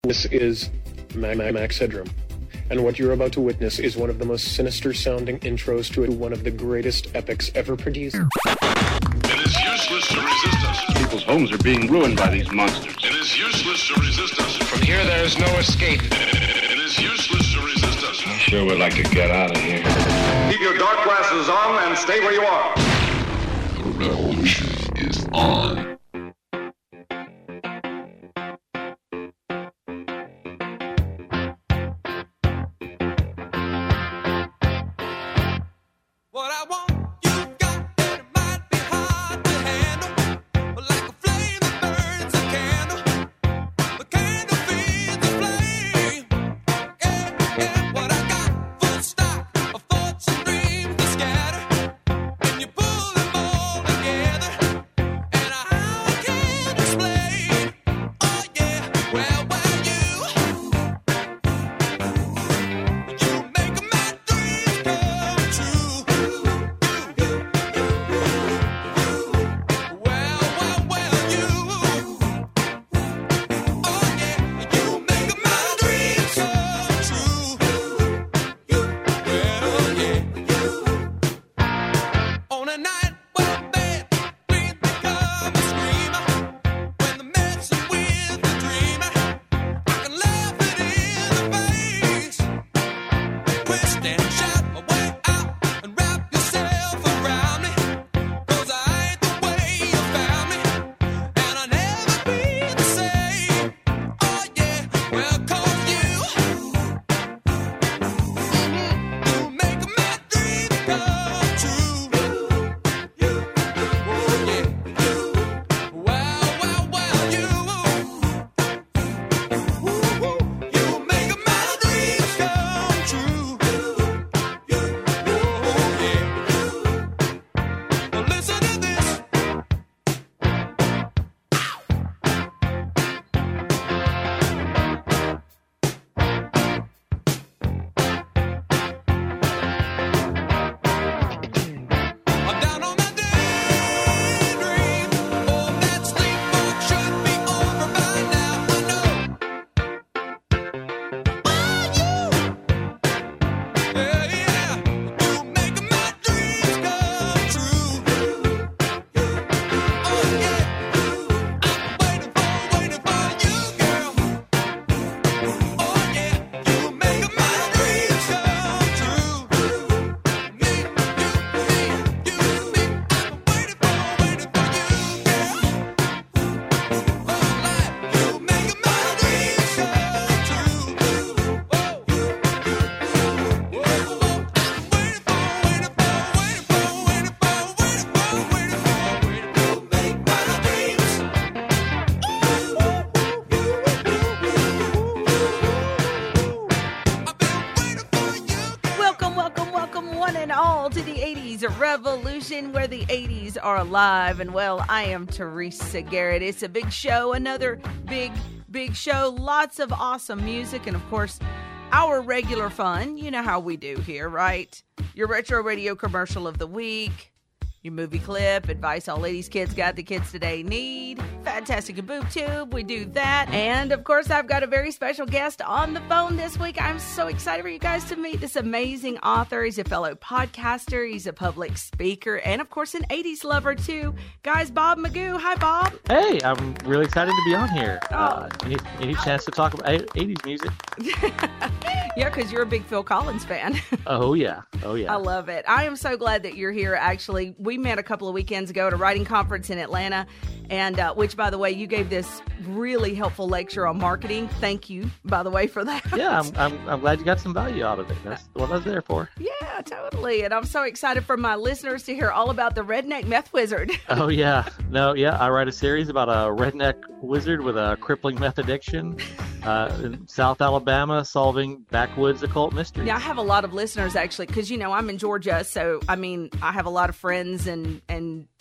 This is Max Headroom, and what you're about to witness is one of the most sinister-sounding intros to one of the greatest epics ever produced. It is useless to resist us. People's homes are being ruined by these monsters. It is useless to resist us. From here, there is no escape. It is useless to resist us. I sure would like to get out of here. Keep your dark glasses on and stay where you are. The revolution is on. What I want, you got, and it might be hard to handle. But like a flame that burns a candle, the candle feeds the flame. Yeah, what I got, full stock of thoughts and dreams to scatter. And you pull them all together, and I can't explain. Oh yeah, well, you make my dreams come true. On a night when bad dreams become a screamer, when the messing with the dreamer, I can laugh it in the face. Twist and shout my way out and wrap yourself around me, 'cause I ain't the way you found me, and I'll never be the same. Oh yeah, well, 'cause you make my dreams come true. I'm down on my daydream. Oh, that sleepwalk should be over by now. I know. Yeah, you make my dreams come true. Oh yeah, I'm waiting for you, girl. Oh yeah, you make my dreams come true. Me, you, I'm waiting for you, girl. Oh, life, you make my dreams come true. Welcome, one and all, to the 80s Revolution, where the 80s are alive. And, well, I am Teresa Garrett. It's a big show, another big show. Lots of awesome music, and, of course, our regular fun. You know how we do here, right? Your retro radio commercial of the week, your movie clip, advice all ladies kids got the kids today need, fantastic and boob tube, we do that. And of course, I've got a very special guest on the phone this week. I'm so excited for you guys to meet this amazing author. He's a fellow podcaster, he's a public speaker, and of course an 80s lover too. Guys, Bob Magoo. Hi, Bob. Hey, I'm really excited to be on here. Oh. Any chance to talk about 80s music? Yeah, because you're a big Phil Collins fan. Oh yeah. I love it. I am so glad that you're here. Actually, we met a couple of weekends ago at a writing conference in Atlanta, and which, by the way, you gave this really helpful lecture on marketing. Thank you, by the way, for that. Yeah, I'm glad you got some value out of it. That's what I was there for. Yeah, totally. And I'm so excited for my listeners to hear all about the Redneck Meth Wizard. Oh yeah. I write a series about a redneck wizard with a crippling meth addiction in South Alabama, solving backwoods occult mysteries. Yeah, I have a lot of listeners actually, because I'm in Georgia, so I have a lot of friends and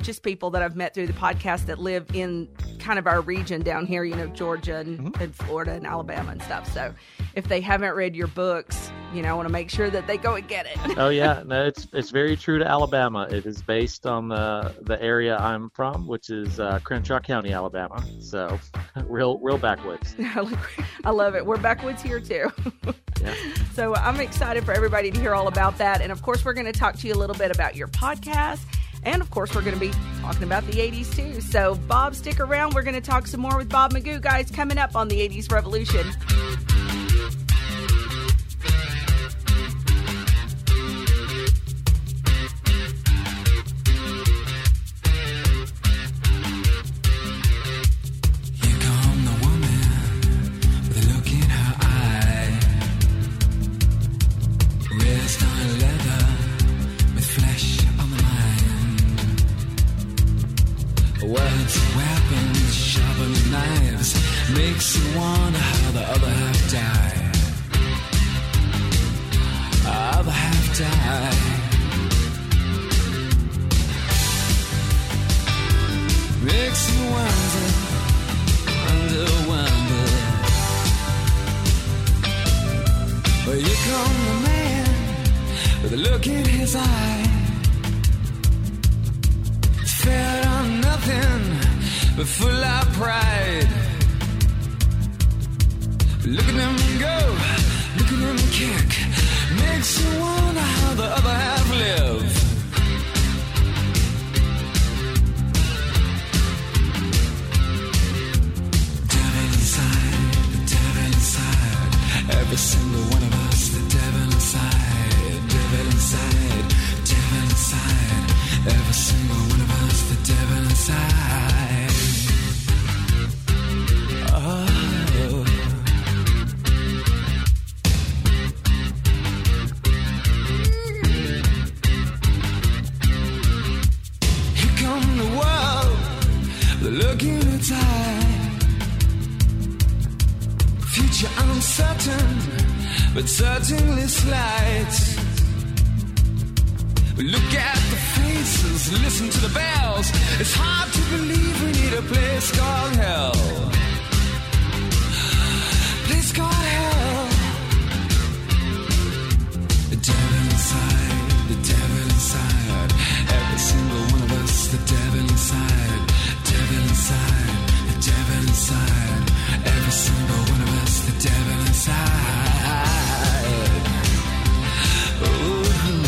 just people that I've met through the podcast that live in kind of our region down here, Georgia and Florida and Alabama and stuff. So if they haven't read your books, I want to make sure that they go and get it. Oh yeah, no, it's very true to Alabama. It is based on the area I'm from, which is Crenshaw County, Alabama. So real backwoods. I love it. We're backwoods here too. Yeah. So I'm excited for everybody to hear all about that. And of course, we're going to talk to you a little bit about your podcast. And of course, we're going to be talking about the 80s too. So Bob, stick around. We're going to talk some more with Bob Magoo, guys, coming up on the 80s Revolution. Words, weapons, sharpened knives, makes you wonder how the other half died. Other half died. Makes you wonder. Well, you come the man with a look in his eye. Fed on nothing but full of pride. Look at him go, look at him kick. Makes you wonder how the other half live. The devil inside. Every single one of us, the devil inside. Devil inside, devil inside. Every single one of us, the devil inside. Oh. Here come the world, the look in its eye. Future uncertain, but certainly slight. Look at the faces, listen to the bells. It's hard to believe we need a place called hell. Place called hell. The devil inside, the devil inside. Every single one of us, the devil inside. Devil inside, the devil inside. Every single one of us, the devil inside. Ooh.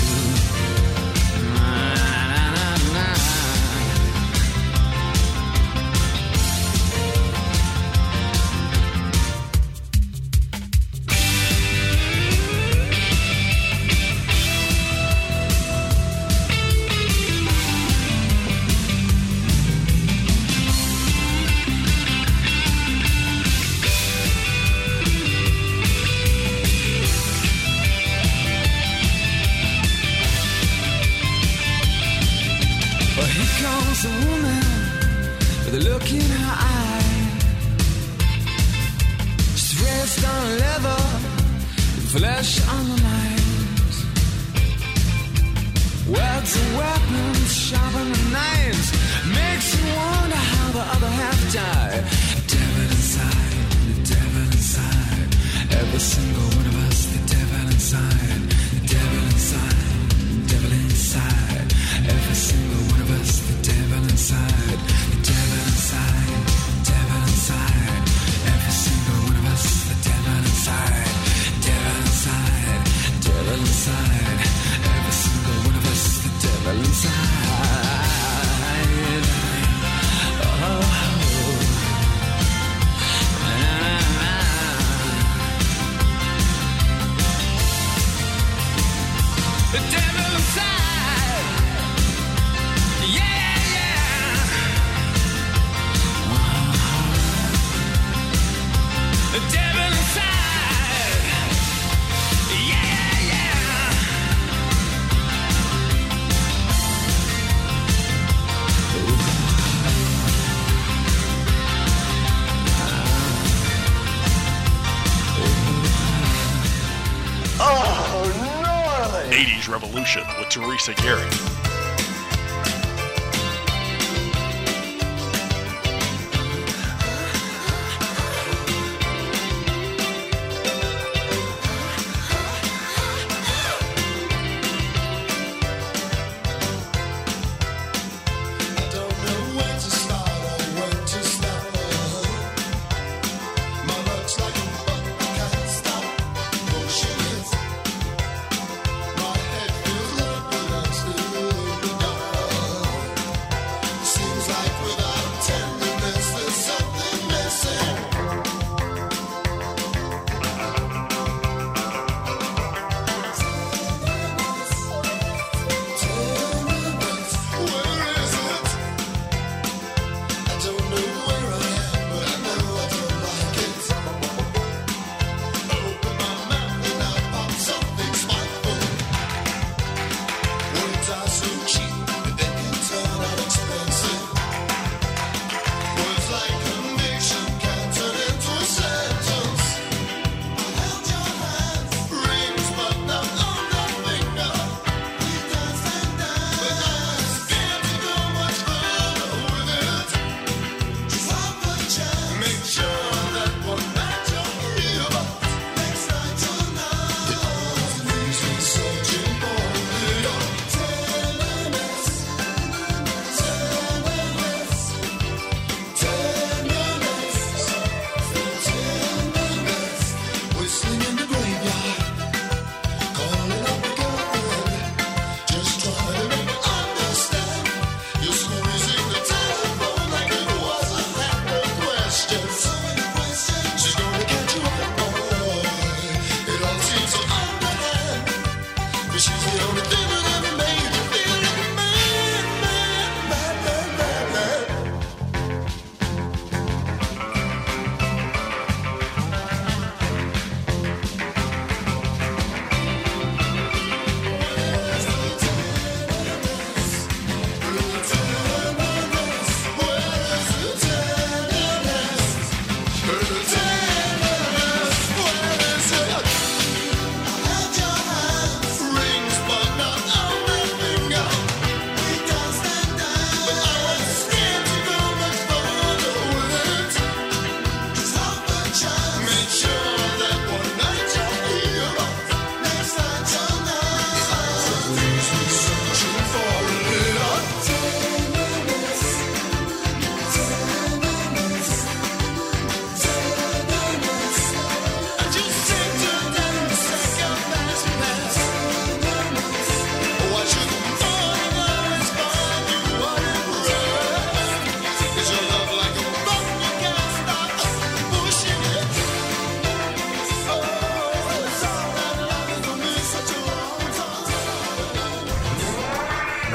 A woman with a look in her eye. She's raised on leather, with flesh on the mind. Words and weapons, sharpen the knives. Makes you wonder how the other half died. The devil inside, the devil inside. Every single one of us, the devil inside. The devil inside, the devil inside. Every single one of us, the devil inside. The devil inside, the devil inside. Every single one of us, the devil inside. Devil inside, devil inside. Every single one of us, the devil inside. Oh. The devil inside. Yeah, yeah. The devil inside. Yeah, yeah. Oh, gnarly! 80s Revolution with Teresa Garrett.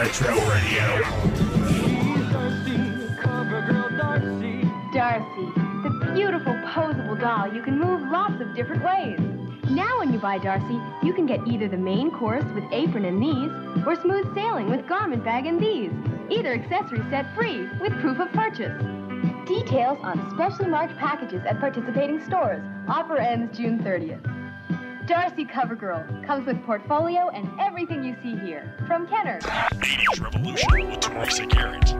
Retro Radio. Darcy, the beautiful posable doll you can move lots of different ways. Now when you buy Darcy, you can get either the main course with apron and these, or smooth sailing with garment bag and these. Either accessory set free with proof of purchase. Details on specially marked packages at participating stores. Offer ends June 30th. Darcy CoverGirl comes with portfolio and everything you see here. From Kenner. 80s Revolution with Teresa Garrett.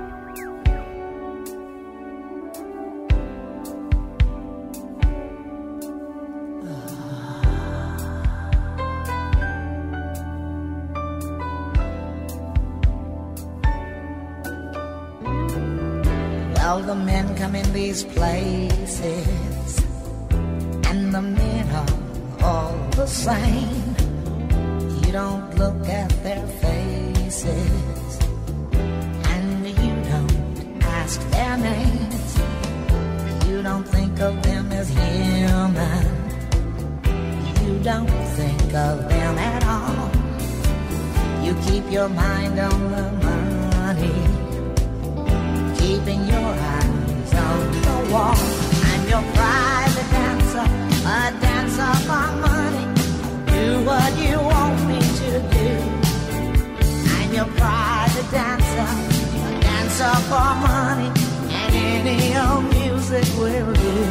Well, the men come in these places, and the men are all the same. You don't look at their faces, and you don't ask their names. You don't think of them as human. You don't think of them at all. You keep your mind on the money, keeping your eyes on the wall. I'm your private dancer, a dancer for money. Do what you want me to do. I'm your private dancer, a dancer for money, and any old music will do.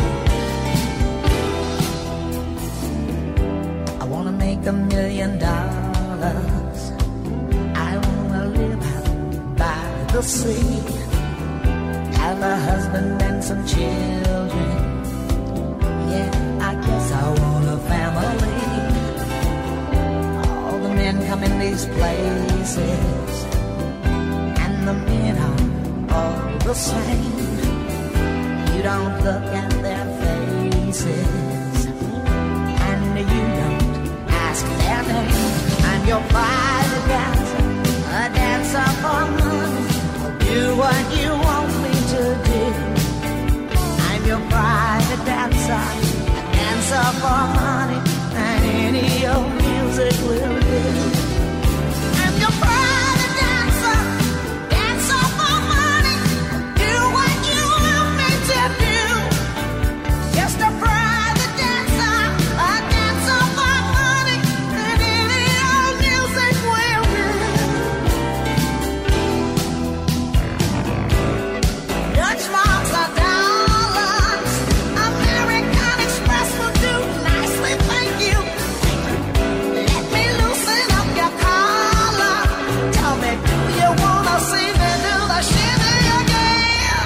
I wanna make $1 million. I wanna live out by the sea, have a husband and some children. Yeah, I guess I want a family. All the men come in these places, and the men are all the same. You don't look at their faces, and you don't ask their name. I'm your private dancer, a dancer for money. Do what you want me to do. I'm your private dancer, a dancer for money, and any old music will do. I'm your private dancer, dancer for money. Do what you want me to do. Just a private dancer, a dancer for money, and any old music will do. Dutch marks are dollars. American Express will do nicely, thank you. Let me loosen up your collar. Tell me, do you wanna see me do the shimmy again?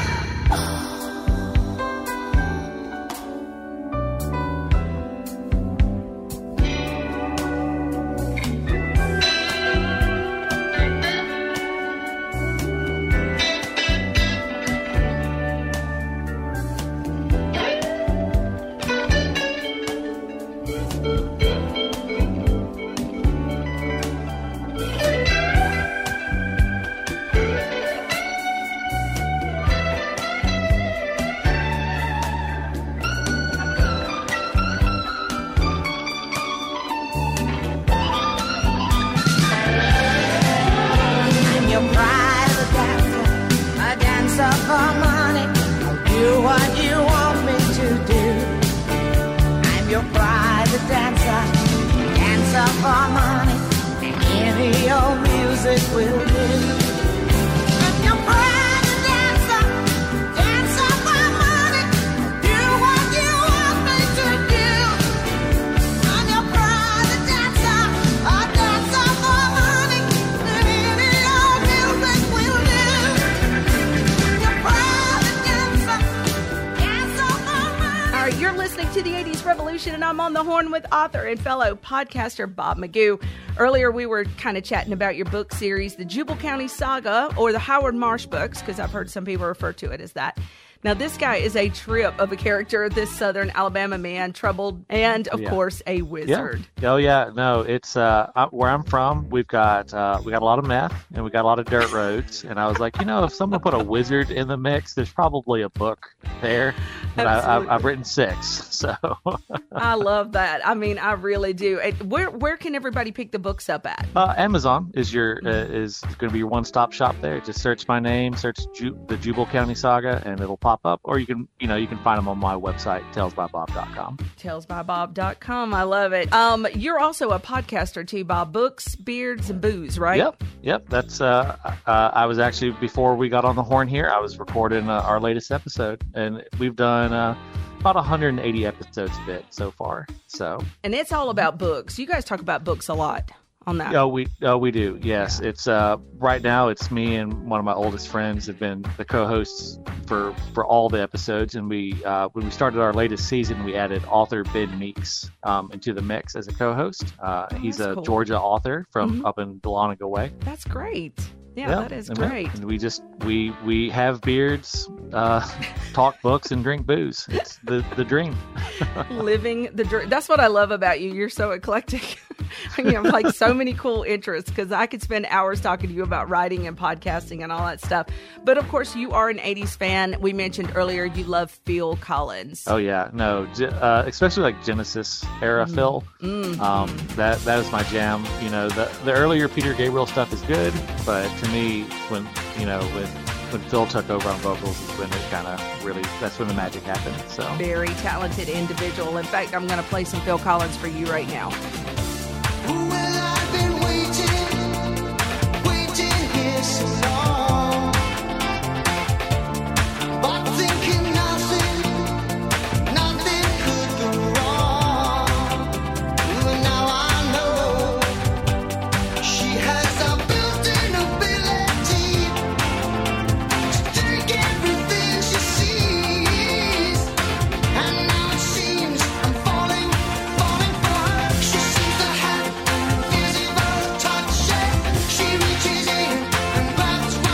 I'm your private dancer, a dancer for money. I'll do what you want me to do. I'm your private dancer, dancer for money, and any old music will do. I'm your private dancer, dancer for money. Do what you want me to do. I'm your private dancer, a dancer for money, and any old music will do. I'm your private dancer, dancer for money. All right, you're listening to the 80s Revolution, and I'm on the horn with author and fellow podcaster Bob Magoo. Earlier, we were kind of chatting about your book series, the Jubal County Saga, or the Howard Marsh books, because I've heard some people refer to it as that. Now, this guy is a trip of a character, this Southern Alabama man, troubled, and, of course, a wizard. Yeah. Oh, yeah. No, it's where I'm from, we got a lot of meth, and we got a lot of dirt roads. And I was like, if someone put a wizard in the mix, there's probably a book there. And I've written 6, so. I love that. I mean, I really do. Where can everybody pick the books up at? Amazon is is going to be your one-stop shop there. Just search my name, search the Jubal County Saga, and it'll pop up. Or you can find them on my website, talesbybob.com. Talesbybob.com. I love it. You're also a podcaster too, Bob. Books, Beards, and Booze, right? Yep. That's I was actually, before we got on the horn here, I was recording our latest episode, and we've done about 180 episodes of it so far. So. And it's all about books. You guys talk about books a lot on that. Oh, we do. Yes. Yeah. It's right now it's me and one of my oldest friends have been the co-hosts for all the episodes, and we when we started our latest season, we added author Ben Meeks into the mix as a co-host. He's a cool Georgia author from up in Dahlonega Way. That's great. Yeah, that is great. And we have beards, talk books, and drink booze. It's the dream. Living the dream. That's what I love about you. You're so eclectic. You have like so many cool interests, because I could spend hours talking to you about writing and podcasting and all that stuff. But of course, you are an 80s fan. We mentioned earlier you love Phil Collins. Oh, yeah. No, especially like Genesis era Phil. That is my jam. The earlier Peter Gabriel stuff is good, but to me, when Phil took over on vocals is when it kind of really, that's when the magic happened. So very talented individual. In fact, I'm going to play some Phil Collins for you right now. Well, I've been waiting here so long, but thinking nothing could go wrong. Well, now I know she has a built-in ability to take everything she sees, and now it seems I'm falling for her. She seems to have invisible touch, she reaches in and grabs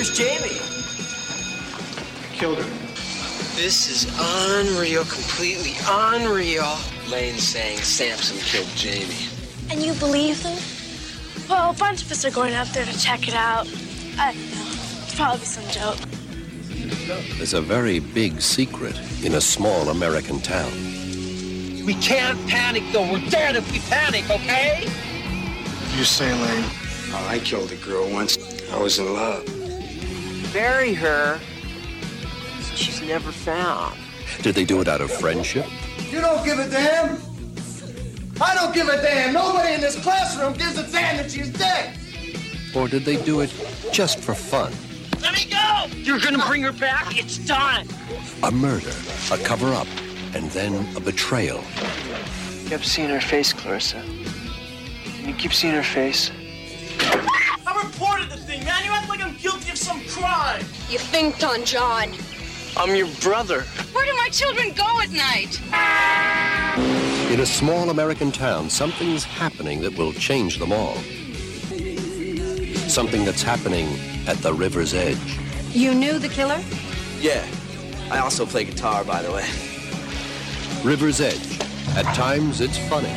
Where's Jamie? I killed her. This is unreal, completely unreal. Lane's saying Samson killed Jamie. And you believe them? Well, a bunch of us are going out there to check it out. I don't know. It's probably some joke. There's a very big secret in a small American town. We can't panic, though. We're dead if we panic, okay? You say, Lane? Oh, I killed a girl once. I was in love. Bury her so she's never found. Did they do it out of friendship? You don't give a damn. I don't give a damn. Nobody in this classroom gives a damn that she's dead. Or did they do it just for fun? Let me go! You're gonna bring her back? It's done! A murder, a cover-up, and then a betrayal. You kept seeing her face, Clarissa. And you keep seeing her face. I reported the thing, man. You act like I'm guilty of some crime. You think, Don John. I'm your brother. Where do my children go at night? In a small American town, something's happening that will change them all. Something that's happening at the river's edge. You knew the killer? Yeah. I also play guitar, by the way. River's Edge. At times, it's funny.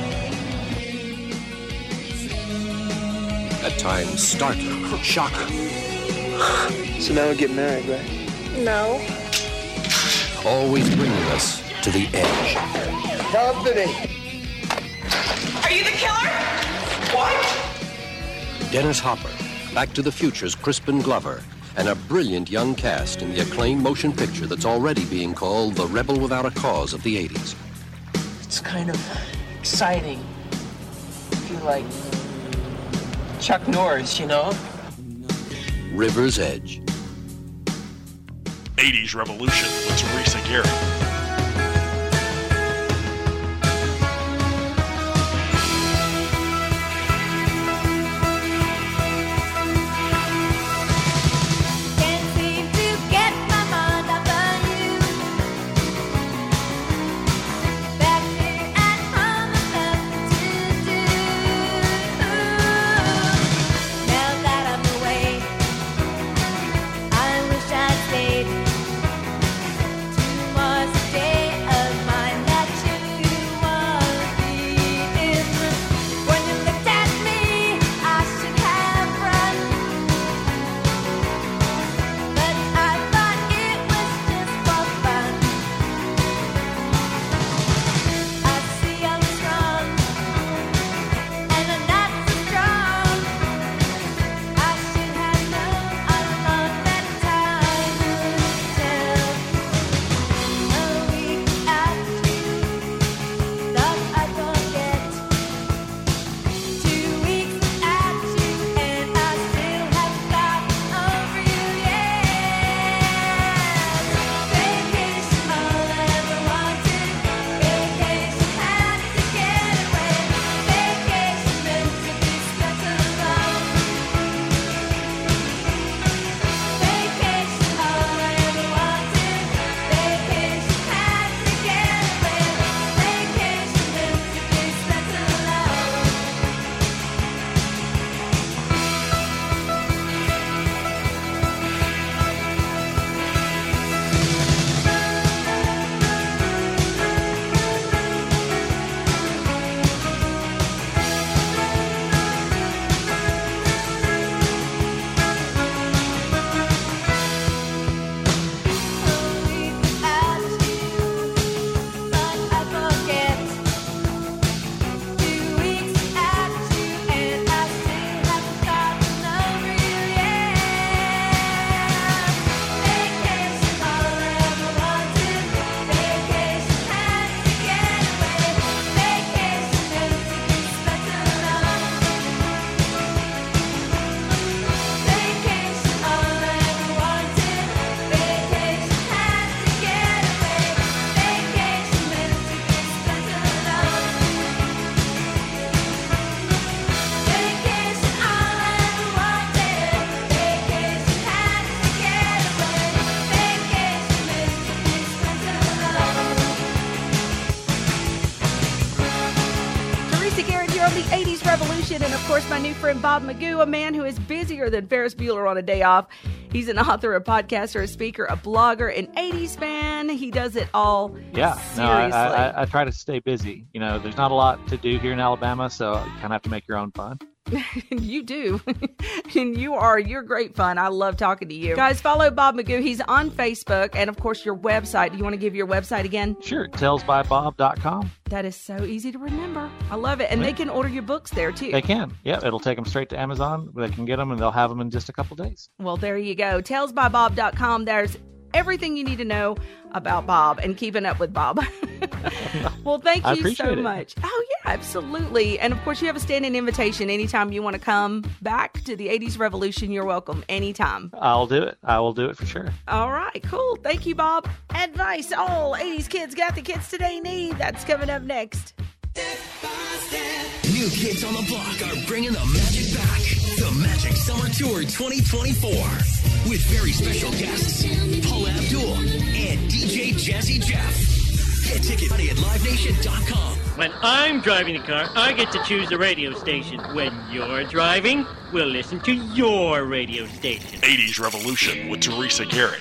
At times, startling, shocking. So now we get married, right? No. Always bringing us to the edge. Company. Are you the killer? What? Dennis Hopper, Back to the Future's Crispin Glover, and a brilliant young cast in the acclaimed motion picture that's already being called the Rebel Without a Cause of the 80s. It's kind of exciting. I feel like Chuck Norris, you know? River's Edge. 80s Revolution with Teresa Garrett. And of course, my new friend Bob Magoo, a man who is busier than Ferris Bueller on a day off. He's an author, a podcaster, a speaker, a blogger, an 80s fan. He does it all. Yeah, seriously. no, I try to stay busy. You know, there's not a lot to do here in Alabama, so you kind of have to make your own fun. You do. And you're great fun. I love talking to you. Guys, follow Bob Magoo. He's on Facebook. And of course, your website. Do you want to give your website again? Sure. Tellsbybob.com. That is so easy to remember. I love it. And they can order your books there too. They can. Yeah, it'll take them straight to Amazon. They can get them and they'll have them in just a couple days. Well, there you go. Tellsbybob.com. There's everything you need to know about Bob and keeping up with Bob. Well, thank you so much. Oh, yeah, absolutely. And of course, you have a standing invitation anytime you want to come back to the 80s Revolution. You're welcome anytime. I'll do it. I will do it for sure. All right, cool. Thank you, Bob. Advice all 80s kids got the kids today need. That's coming up next. New Kids on the Block are bringing the magic back. The Magic Summer Tour 2024 with very special guests Paula Abdul and DJ Jazzy Jeff. Get tickets at livenation.com. When I'm driving the car, I get to choose the radio station. When you're driving, we'll listen to your radio station. 80s Revolution with Teresa Garrett.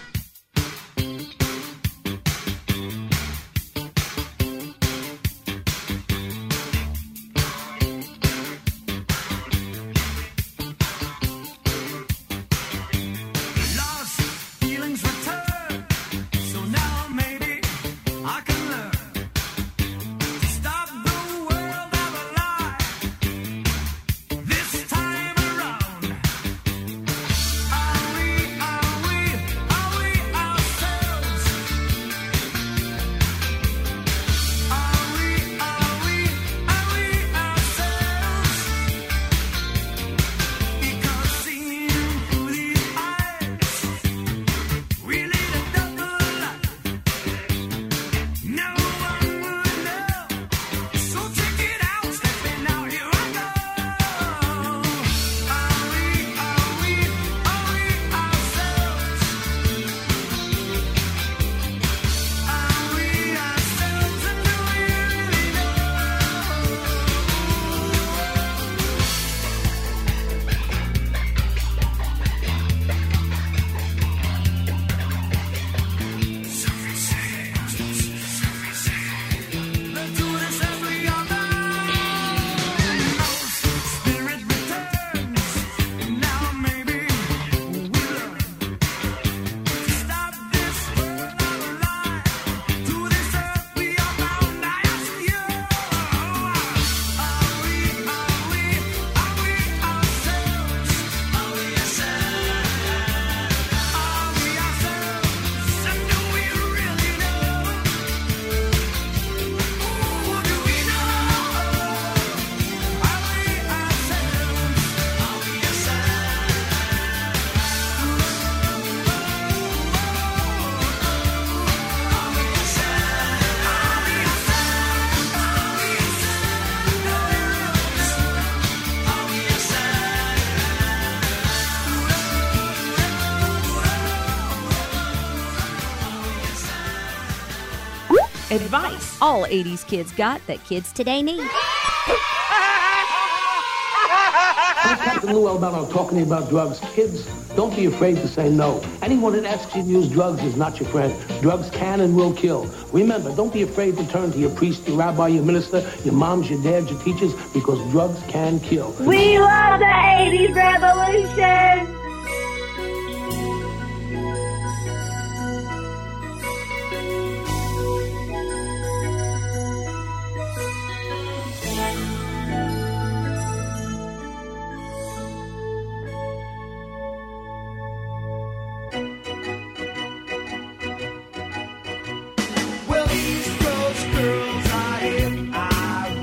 Advice all 80s kids got that kids today need. I'm Captain Lou Albano talking to you about drugs. Kids, don't be afraid to say no. Anyone that asks you to use drugs is not your friend. Drugs can and will kill. Remember, don't be afraid to turn to your priest, your rabbi, your minister, your moms, your dads, your teachers, because drugs can kill. We love the 80s Revolution!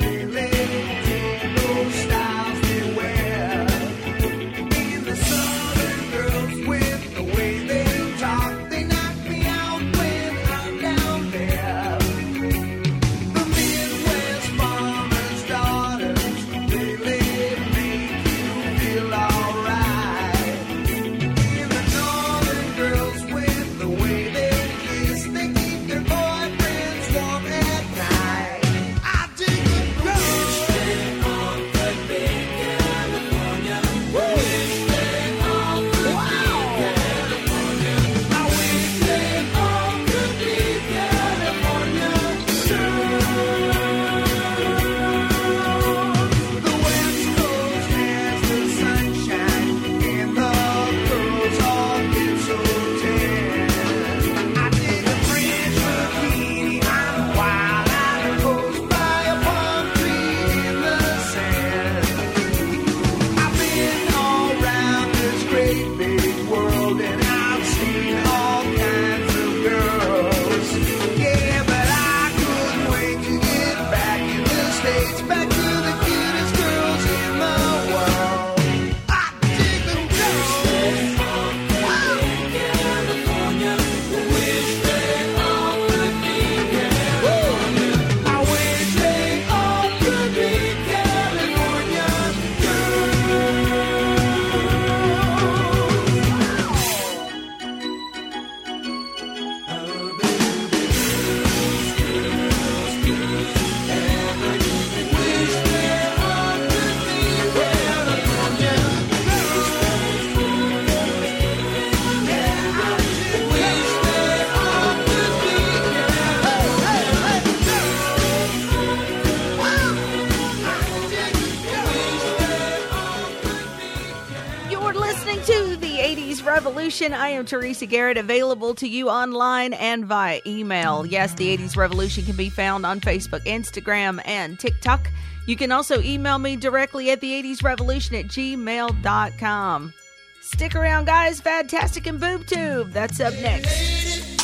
Styles they wear in the sun. Revolution. I am Teresa Garrett, available to you online and via email. Yes, the 80s Revolution can be found on Facebook, Instagram, and TikTok. You can also email me directly at the80srevolution@gmail.com. Stick around, guys. Fantastic and Boob Tube. That's up next.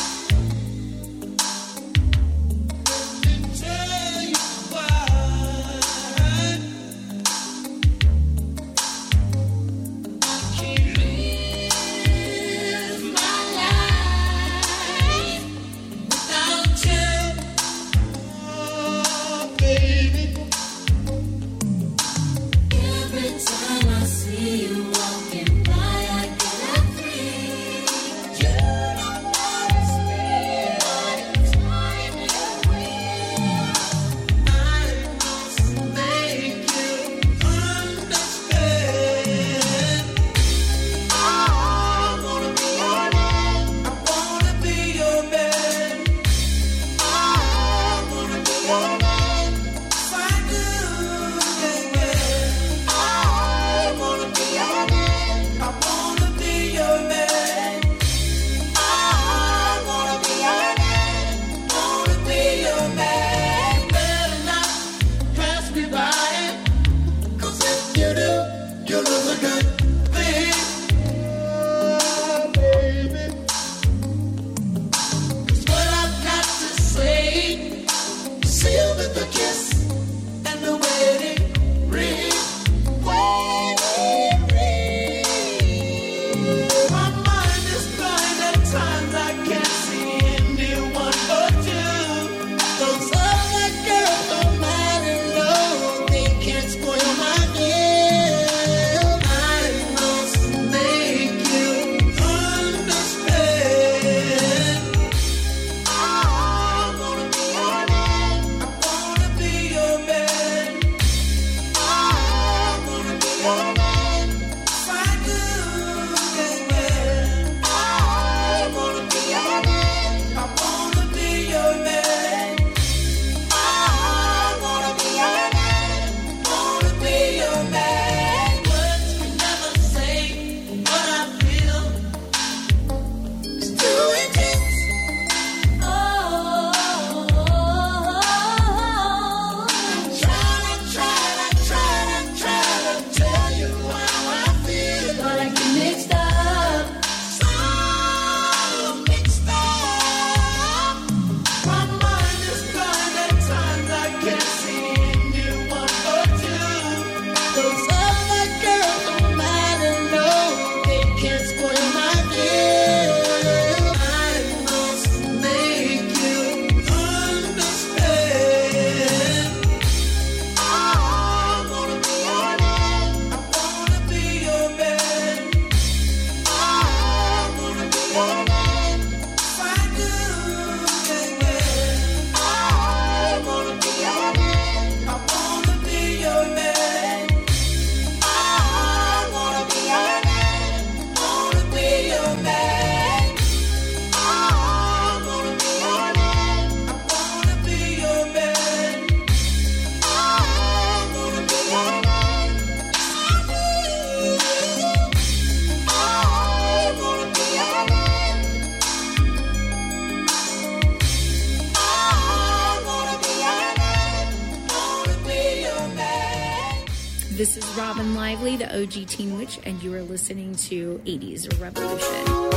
This is Robin Lively, the OG Teen Witch, and you are listening to 80s Revolution.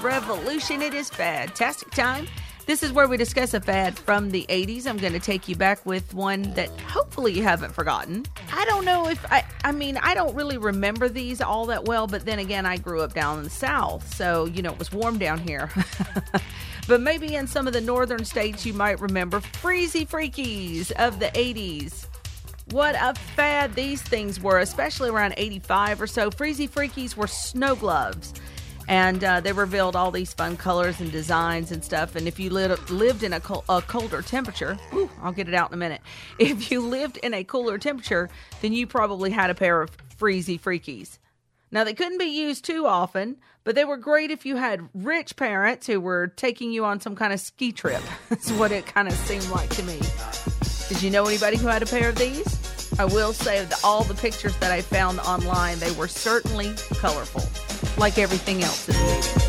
Revolution. It is fantastic time. This is where we discuss a fad from the 80s. I'm going to take you back with one that hopefully you haven't forgotten. I don't know if, I don't really remember these all that well, but then again, I grew up down in the South, so, it was warm down here. But maybe in some of the northern states, you might remember Freezy Freakies of the 80s. What a fad these things were, especially around 85 or so. Freezy Freakies were snow gloves. And they revealed all these fun colors and designs and stuff. And if you lived in a colder temperature, I'll get it out in a minute. If you lived in a cooler temperature, then you probably had a pair of Freezy Freakies. Now, they couldn't be used too often, but they were great if you had rich parents who were taking you on some kind of ski trip. That's what it kind of seemed like to me. Did you know anybody who had a pair of these? I will say that all the pictures that I found online, they were certainly colorful, like everything else in the 80s.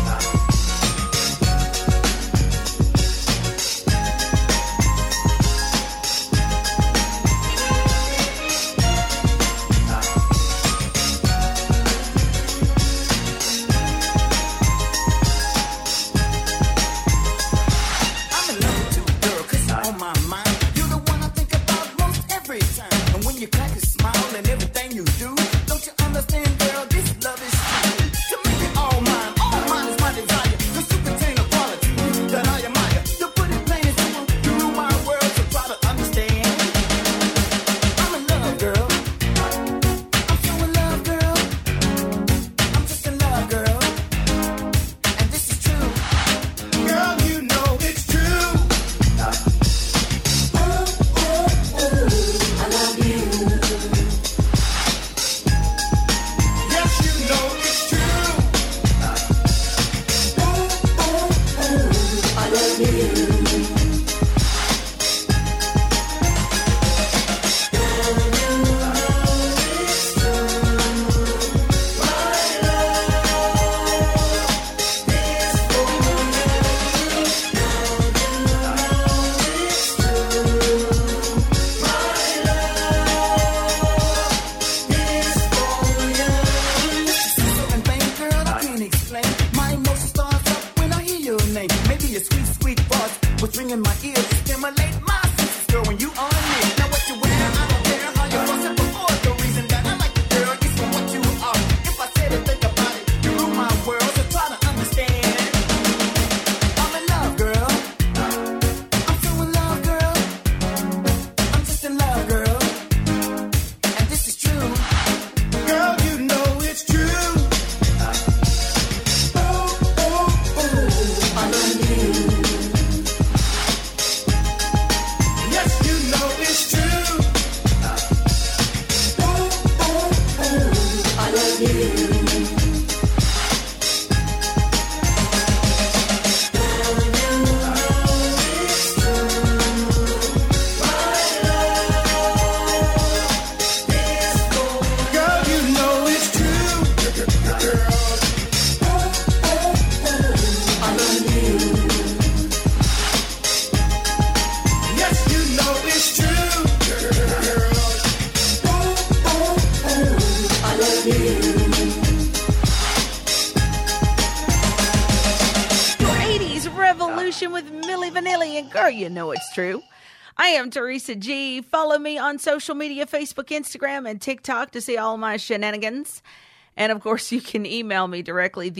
With Milli Vanilli, and girl, you know it's true. I am Teresa G. Follow me on social media, Facebook, Instagram, and TikTok to see all my shenanigans. And, of course, you can email me directly,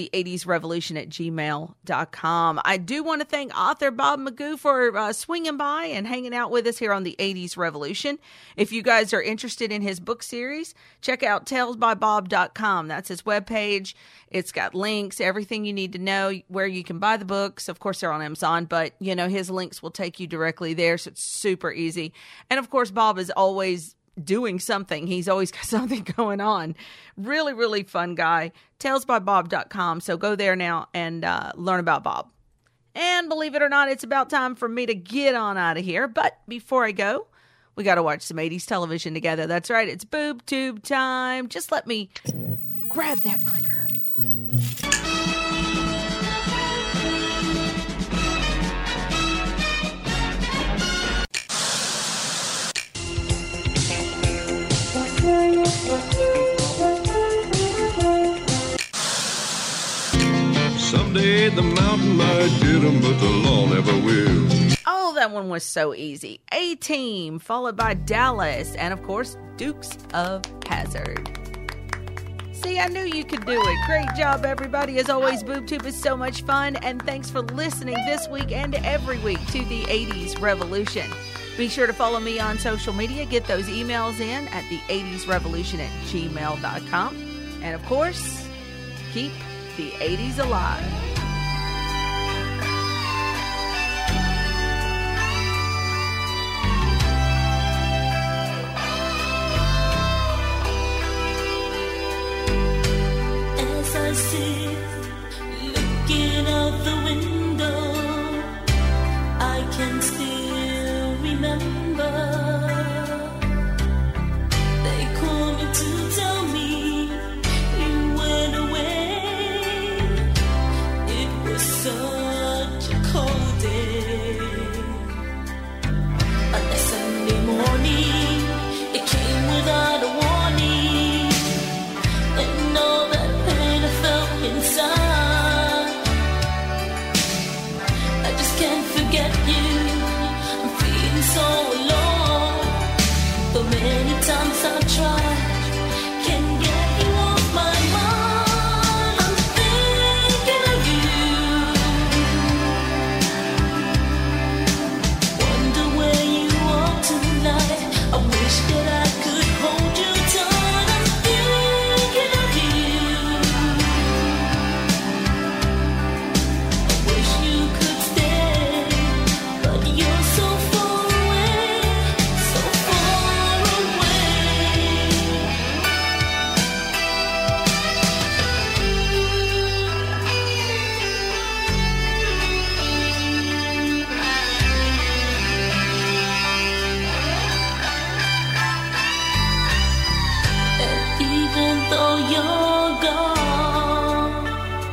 the80srevolution@gmail.com. I do want to thank author Bob Magoo for swinging by and hanging out with us here on the 80s Revolution. If you guys are interested in his book series, check out talesbybob.com. That's his webpage. It's got links, everything you need to know, where you can buy the books. Of course, they're on Amazon, but, his links will take you directly there, so it's super easy. And, of course, Bob is always doing something. He's always got something going on. Really, really fun guy. talesbybob.com. So go there now and learn about Bob. And believe it or not, it's about time for me to get on out of here. But before I go, we got to watch some 80s television together. That's right. It's boob tube time. Just let me grab that clicker. Someday made the mountain, I did 'em, but the law never will. Oh, that one was so easy. A-Team, followed by Dallas, and of course, Dukes of Hazzard. See, I knew you could do it. Great job, everybody. As always, BoobTube is so much fun, and thanks for listening this week and every week to the 80s Revolution. Be sure to follow me on social media. Get those emails in at the 80srevolution@gmail.com. And of course, keep the 80s alive. As I sit looking out the window, I can still remember. They called me to tell me you went away. It was such a cold day. On a Sunday morning, it came without a warning, and all that pain I felt inside, I just can't forget you. I'm feeling so alone. But many times I've tried, can't get you off my mind. I'm thinking of you. Wonder where you are tonight. I wish that I could hold you tight. I'm thinking of you. I wish you could stay, but you're so far away, so far away. And even though you're gone,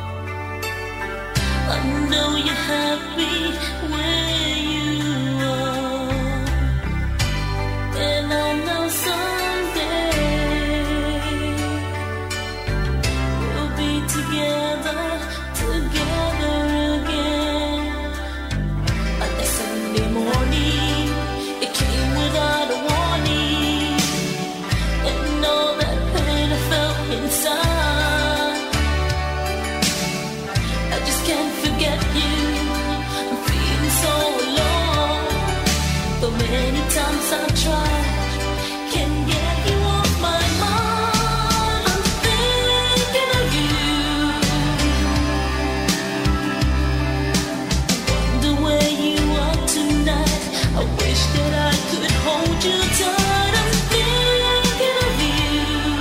I know you're happy where you are. And I know someday we'll be together again. On that Sunday morning, it came without a warning, and all that pain I felt inside, I just can't forget you. I'm feeling so alone. But many times I've tried, can't get you off my mind. I'm thinking of you. Wonder where you are tonight. I wish that I could hold you tight. I'm thinking of you.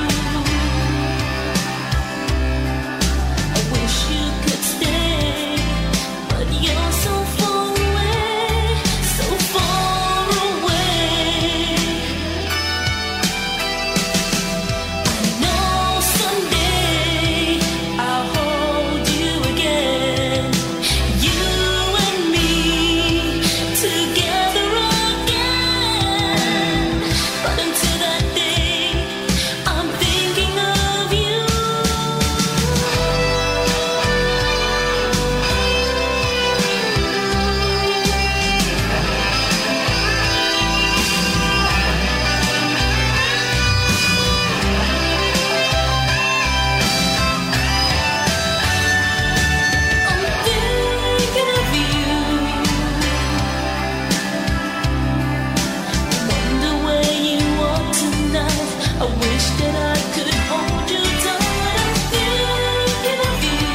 I wish you could stay, but you're so far away, so far away. I know someday I'll hold you again, you and me together again. But until that day, I'm thinking of you. Thinking of you. Wonder where you are tonight. I wish that I could hold you tight. I'm thinking of you.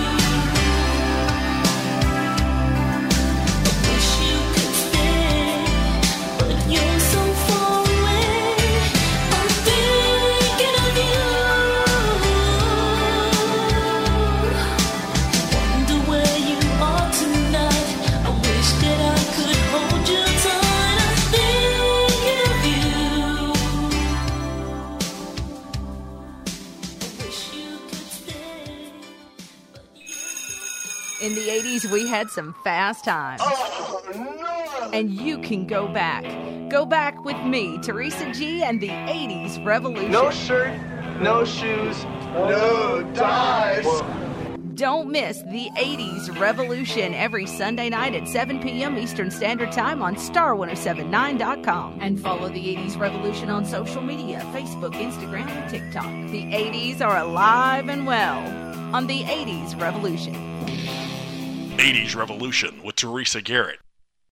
I wish you could stay, but you're so far away. I'm thinking of you. Wonder where you are tonight. I wish that I could hold you tight. I'm thinking of you. I wish you could stay. In the 80s, we had some fast times. And you can go back. Go back with me, Teresa G, and the 80s Revolution. No shirt, no shoes, no dice. Don't miss the 80s Revolution every Sunday night at 7 p.m. Eastern Standard Time on star1079.com. And follow the 80s Revolution on social media, Facebook, Instagram, and TikTok. The 80s are alive and well on the 80s Revolution. 80s Revolution with Teresa Garrett.